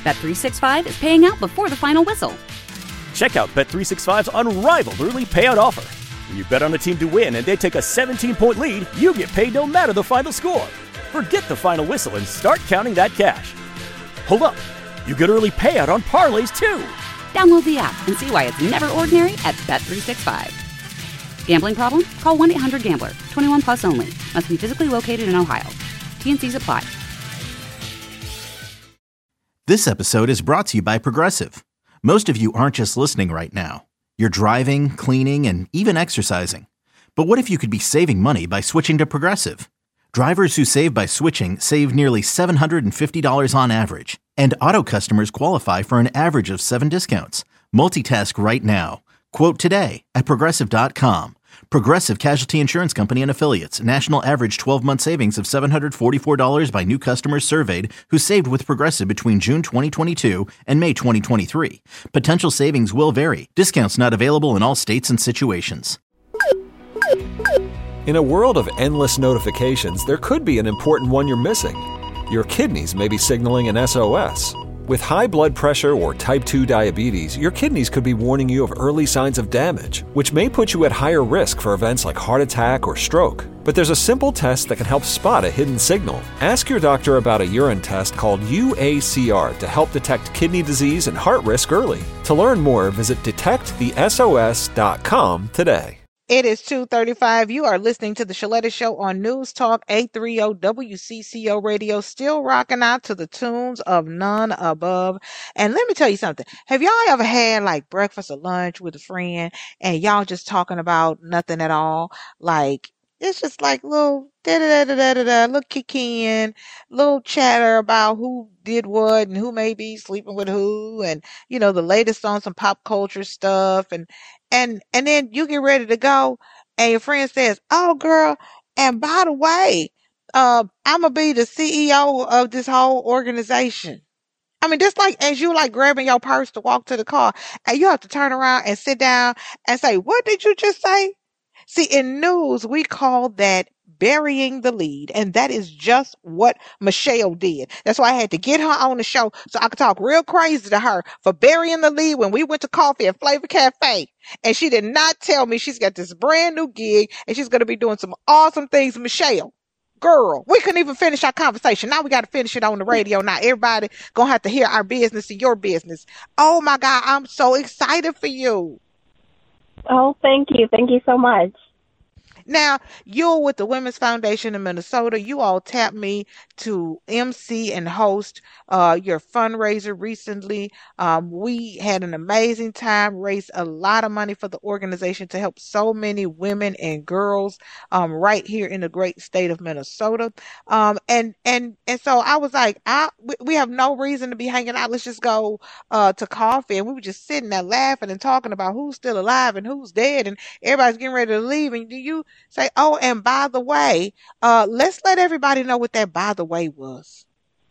Bet365 is paying out before the final whistle. Check out Bet365's unrivaled early payout offer. When you bet on a team to win and they take a 17-point lead, you get paid no matter the final score. Forget the final whistle and start counting that cash. Hold up. You get early payout on parlays, too. Download the app and see why it's never ordinary at Bet365. Gambling problem? Call 1-800-GAMBLER. 21 plus only. Must be physically located in Ohio. T&Cs apply. This episode is brought to you by Progressive. Most of you aren't just listening right now. You're driving, cleaning, and even exercising. But what if you could be saving money by switching to Progressive? Drivers who save by switching save nearly $750 on average. And auto customers qualify for an average of 7 discounts. Multitask right now. Quote today at Progressive.com. Progressive Casualty Insurance Company and Affiliates. National average 12-month savings of $744 by new customers surveyed who saved with Progressive between June 2022 and May 2023. Potential savings will vary. Discounts not available in all states and situations. In a world of endless notifications, there could be an important one you're missing. Your kidneys may be signaling an SOS. With high blood pressure or type 2 diabetes, your kidneys could be warning you of early signs of damage, which may put you at higher risk for events like heart attack or stroke. But there's a simple test that can help spot a hidden signal. Ask your doctor about a urine test called UACR to help detect kidney disease and heart risk early. To learn more, visit detectthesos.com today. It is 2:35. You are listening to the Shaletta Show on News Talk 830 WCCO Radio, still rocking out to the tunes of None Above. And let me tell you something. Have y'all ever had like breakfast or lunch with a friend and y'all just talking about nothing at all? Like, it's just like little da-da-da-da-da-da, little kicking, little chatter about who did what and who may be sleeping with who, and the latest on some pop culture stuff, and then you get ready to go and your friend says, "Oh girl, and by the way, I'm gonna be the CEO of this whole organization." I mean, just like as you like grabbing your purse to walk to the car, and you have to turn around and sit down and say, "What did you just say?" See, in news, we call that burying the lead. And that is just what Michelle did. That's why I had to get her on the show so I could talk real crazy to her for burying the lead when we went to coffee at Flavor Cafe. And she did not tell me she's got this brand new gig and she's going to be doing some awesome things. Michelle, girl, we couldn't even finish our conversation. Now we got to finish it on the radio. Now everybody going to have to hear our business and your business. Oh my God, I'm so excited for you. Oh, thank you. Thank you so much. Now, you're with the Women's Foundation in Minnesota. You all tapped me to MC and host your fundraiser recently. We had an amazing time, raised a lot of money for the organization to help so many women and girls right here in the great state of Minnesota. And so I was like, we have no reason to be hanging out. Let's just go to coffee. And we were just sitting there laughing and talking about who's still alive and who's dead. And everybody's getting ready to leave. And you say, "Oh, and by the way, let's let everybody know what that by the way was."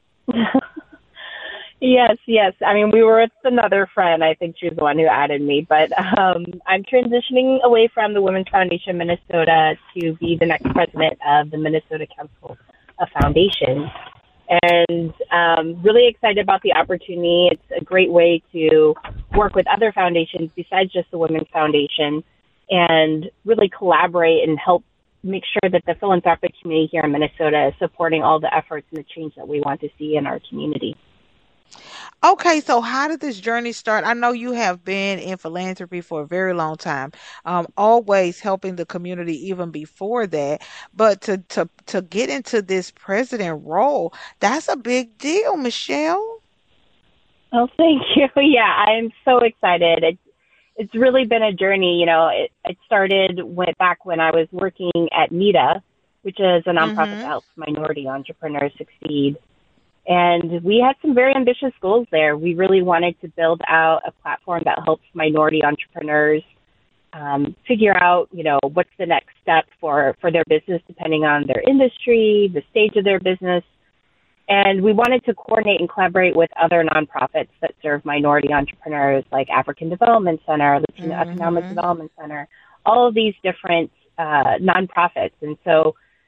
Yes. I mean, we were with another friend. I think she was the one who added me. But I'm transitioning away from the Women's Foundation Minnesota to be the next president of the Minnesota Council of Foundations. And really excited about the opportunity. It's a great way to work with other foundations besides just the Women's Foundation and really collaborate and help make sure that the philanthropic community here in Minnesota is supporting all the efforts and the change that we want to see in our community. Okay, so how did this journey start? I know you have been in philanthropy for a very long time, always helping the community even before that. But to get into this president role, that's a big deal, Michelle. Oh, thank you. Yeah, I'm so excited. It's really been a journey. It started back when I was working at NEDA, which is a nonprofit that helps minority entrepreneurs succeed. And we had some very ambitious goals there. We really wanted to build out a platform that helps minority entrepreneurs figure out, what's the next step for their business, depending on their industry, the stage of their business. And we wanted to coordinate and collaborate with other nonprofits that serve minority entrepreneurs, like African Development Center, Latino Economic Development Center, all of these different nonprofits. And so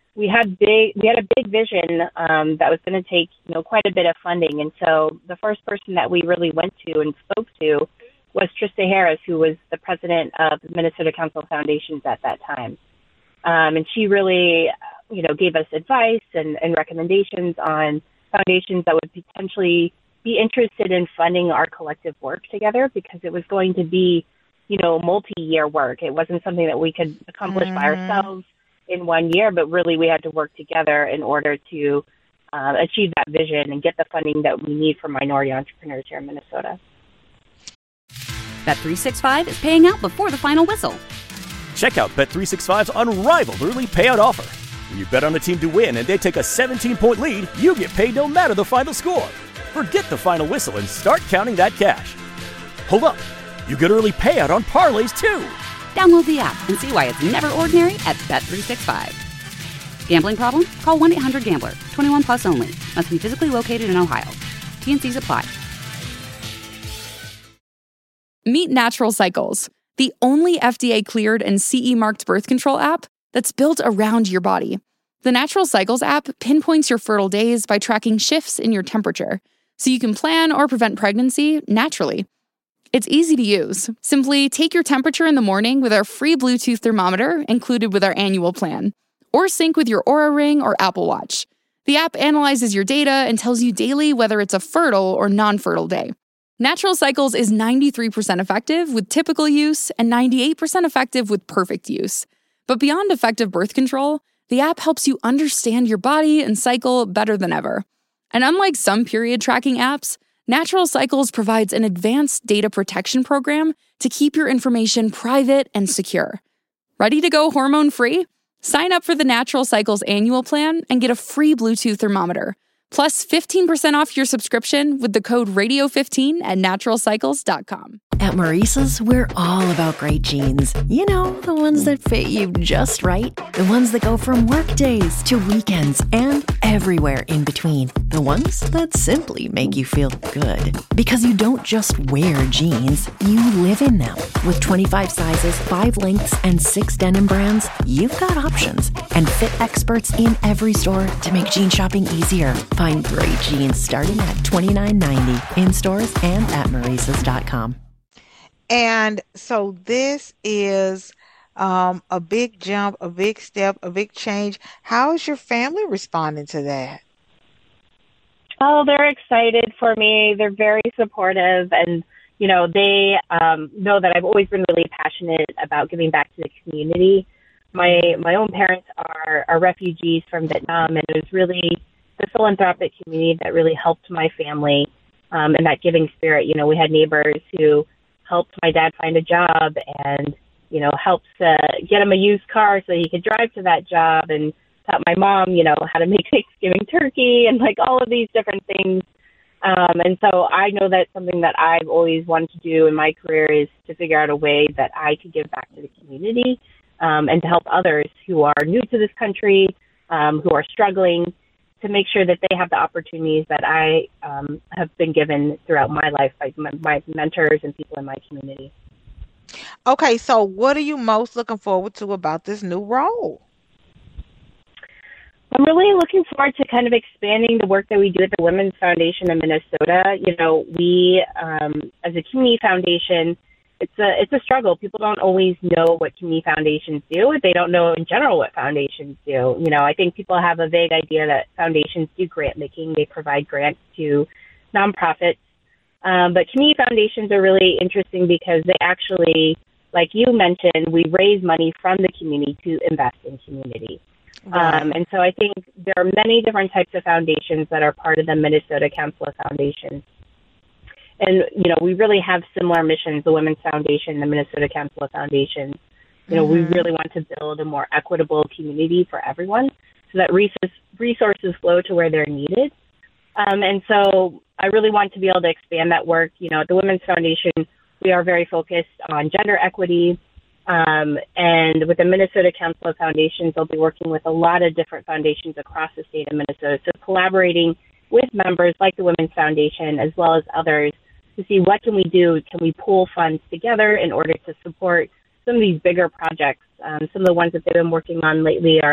we had a big vision that was going to take, quite a bit of funding. And so the first person that we really went to and spoke to was Trista Harris, who was the president of the Minnesota Council of Foundations at that time. And she really, gave us advice and recommendations on foundations that would potentially be interested in funding our collective work together, because it was going to be, multi-year work. It wasn't something that we could accomplish by ourselves in 1 year, but really we had to work together in order to achieve that vision and get the funding that we need for minority entrepreneurs here in Minnesota. Bet365 is paying out before the final whistle. Check out Bet365's unrivaled early payout offer. When you bet on a team to win and they take a 17-point lead, you get paid no matter the final score. Forget the final whistle and start counting that cash. Hold up. You get early payout on parlays, too. Download the app and see why it's never ordinary at Bet365. Gambling problem? Call 1-800-GAMBLER. 21 plus only. Must be physically located in Ohio. T&Cs apply. Meet Natural Cycles, the only FDA-cleared and CE-marked birth control app that's built around your body. The Natural Cycles app pinpoints your fertile days by tracking shifts in your temperature, so you can plan or prevent pregnancy naturally. It's easy to use. Simply take your temperature in the morning with our free Bluetooth thermometer included with our annual plan, or sync with your Oura Ring or Apple Watch. The app analyzes your data and tells you daily whether it's a fertile or non-fertile day. Natural Cycles is 93% effective with typical use and 98% effective with perfect use. But beyond effective birth control, the app helps you understand your body and cycle better than ever. And unlike some period tracking apps, Natural Cycles provides an advanced data protection program to keep your information private and secure. Ready to go hormone-free? Sign up for the Natural Cycles annual plan and get a free Bluetooth thermometer, plus 15% off your subscription with the code radio15 at naturalcycles.com. At Maurice's, we're all about great jeans. You know, the ones that fit you just right. The ones that go from work days to weekends and everywhere in between. The ones that simply make you feel good. Because you don't just wear jeans, you live in them. With 25 sizes, 5 lengths, and 6 denim brands, you've got options. And fit experts in every store to make jean shopping easier. Find great jeans starting at $29.90 in stores and at Maurice's.com. And so this is a big jump, a big step, a big change. How is your family responding to that? Oh, they're excited for me. They're very supportive. And, they know that I've always been really passionate about giving back to the community. My own parents are refugees from Vietnam, and it was really the philanthropic community that really helped my family and that giving spirit. We had neighbors who helped my dad find a job and, helped get him a used car so he could drive to that job, and taught my mom, how to make Thanksgiving turkey and all of these different things. And so I know that's something that I've always wanted to do in my career, is to figure out a way that I could give back to the community and to help others who are new to this country, who are struggling, to make sure that they have the opportunities that I have been given throughout my life by my mentors and people in my community. Okay, so what are you most looking forward to about this new role? I'm really looking forward to kind of expanding the work that we do at the Women's Foundation in Minnesota. We, as a community foundation, it's a struggle. People don't always know what community foundations do. They don't know in general what foundations do. I think people have a vague idea that foundations do grant making. They provide grants to nonprofits. But community foundations are really interesting because they actually, like you mentioned, we raise money from the community to invest in community. Right. And so I think there are many different types of foundations that are part of the Minnesota Council of Foundations. And, we really have similar missions, the Women's Foundation, the Minnesota Council of Foundations. We really want to build a more equitable community for everyone so that resources flow to where they're needed. And so I really want to be able to expand that work. At the Women's Foundation, we are very focused on gender equity. And with the Minnesota Council of Foundations, I'll be working with a lot of different foundations across the state of Minnesota. So collaborating with members like the Women's Foundation as well as others to see what can we do. Can we pool funds together in order to support some of these bigger projects? Some of the ones that they've been working on lately are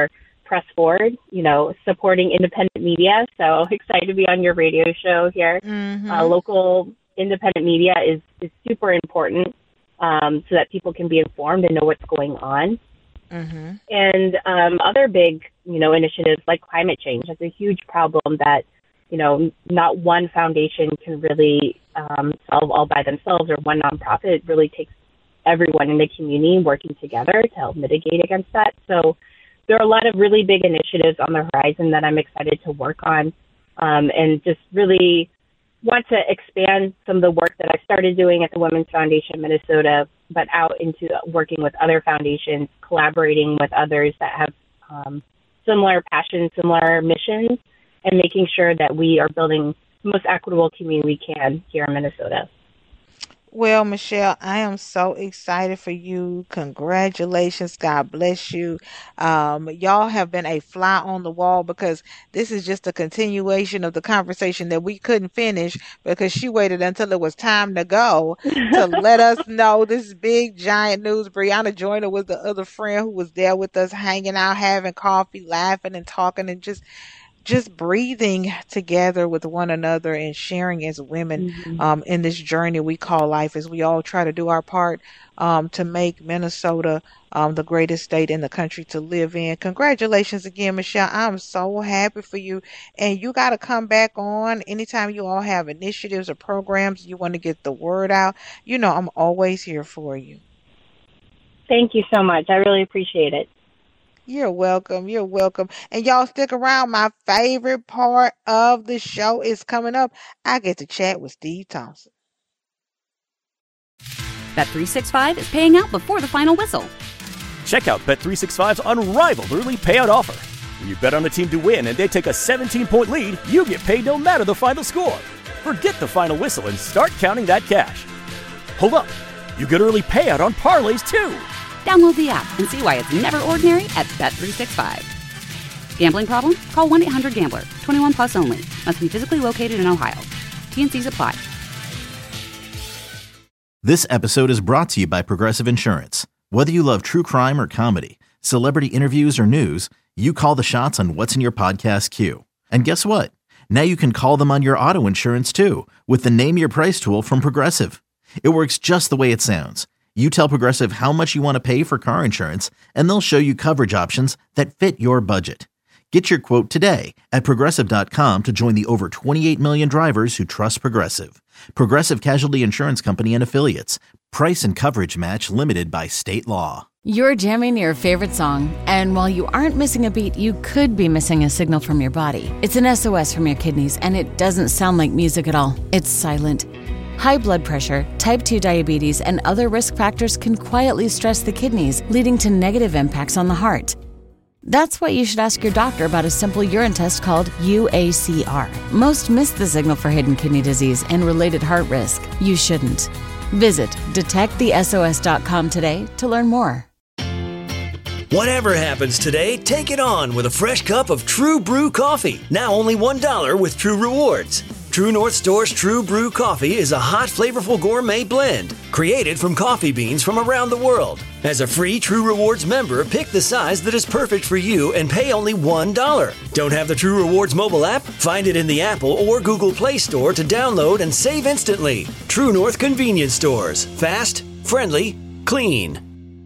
press forward, supporting independent media. So excited to be on your radio show here. Local independent media is super important so that people can be informed and know what's going on. And other big, initiatives like climate change. That's a huge problem that, not one foundation can really solve all by themselves, or one nonprofit. It really takes everyone in the community working together to help mitigate against that. So there are a lot of really big initiatives on the horizon that I'm excited to work on, and just really want to expand some of the work that I started doing at the Women's Foundation Minnesota, but out into working with other foundations, collaborating with others that have similar passions, similar missions, and making sure that we are building the most equitable community we can here in Minnesota. Well, Michelle, I am so excited for you. Congratulations. God bless you. Y'all have been a fly on the wall, because this is just a continuation of the conversation that we couldn't finish because she waited until it was time to go to let us know this big, giant news. Brianna Joyner was the other friend who was there with us, hanging out, having coffee, laughing and talking, and just breathing together with one another and sharing as women in this journey we call life, as we all try to do our part to make Minnesota the greatest state in the country to live in. Congratulations again, Michelle. I'm so happy for you. And you got to come back on anytime you all have initiatives or programs you want to get the word out. I'm always here for you. Thank you so much. I really appreciate it. You're welcome. You're welcome. And y'all stick around. My favorite part of the show is coming up. I get to chat with Steve Thompson. Bet365 is paying out before the final whistle. Check out Bet365's unrivaled early payout offer. When you bet on a team to win and they take a 17-point lead, you get paid no matter the final score. Forget the final whistle and start counting that cash. Hold up. You get early payout on parlays, too. Download the app and see why it's never ordinary at Bet365. Gambling problem? Call 1-800-GAMBLER. 21 plus only. Must be physically located in Ohio. T&Cs apply. This episode is brought to you by Progressive Insurance. Whether you love true crime or comedy, celebrity interviews or news, you call the shots on what's in your podcast queue. And guess what? Now you can call them on your auto insurance too, with the Name Your Price tool from Progressive. It works just the way it sounds. You tell Progressive how much you want to pay for car insurance, and they'll show you coverage options that fit your budget. Get your quote today at Progressive.com to join the over 28 million drivers who trust Progressive. Progressive Casualty Insurance Company and Affiliates. Price and coverage match limited by state law. You're jamming your favorite song, and while you aren't missing a beat, you could be missing a signal from your body. It's an SOS from your kidneys, and it doesn't sound like music at all. It's silent. High blood pressure, type 2 diabetes, and other risk factors can quietly stress the kidneys, leading to negative impacts on the heart. That's why you should ask your doctor about a simple urine test called UACR. Most miss the signal for hidden kidney disease and related heart risk. You shouldn't. Visit detectthesos.com today to learn more. Whatever happens today, take it on with a fresh cup of True Brew coffee. Now only $1 with True Rewards. True North Store's True Brew coffee is a hot, flavorful gourmet blend created from coffee beans from around the world. As a free True Rewards member, pick the size that is perfect for you and pay only $1. Don't have the True Rewards mobile app? Find it in the Apple or Google Play Store to download and save instantly. True North Convenience Stores. Fast, friendly, clean.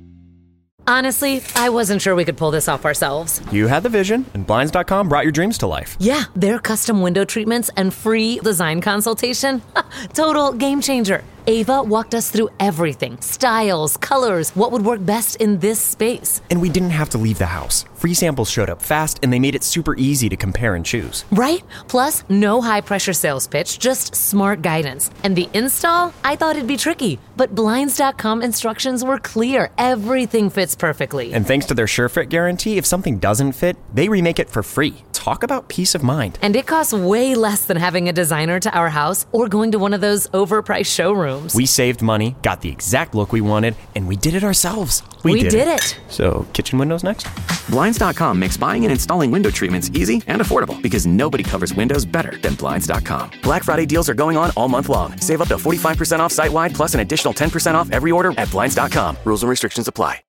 Honestly, I wasn't sure we could pull this off ourselves. You had the vision, and Blinds.com brought your dreams to life. Yeah, their custom window treatments and free design consultation. Total game changer. Ava walked us through everything. Styles, colors, what would work best in this space. And we didn't have to leave the house. Free samples showed up fast, and they made it super easy to compare and choose. Right? Plus, no high-pressure sales pitch, just smart guidance. And the install? I thought it'd be tricky, but Blinds.com instructions were clear. Everything fits perfectly. And thanks to their SureFit guarantee, if something doesn't fit, they remake it for free. Talk about peace of mind. And it costs way less than having a designer to our house or going to one of those overpriced showrooms. We saved money, got the exact look we wanted, and we did it ourselves. We did it. So, kitchen windows next? Blinds.com makes buying and installing window treatments easy and affordable because nobody covers windows better than Blinds.com. Black Friday deals are going on all month long. Save up to 45% off site-wide plus an additional 10% off every order at Blinds.com. Rules and restrictions apply.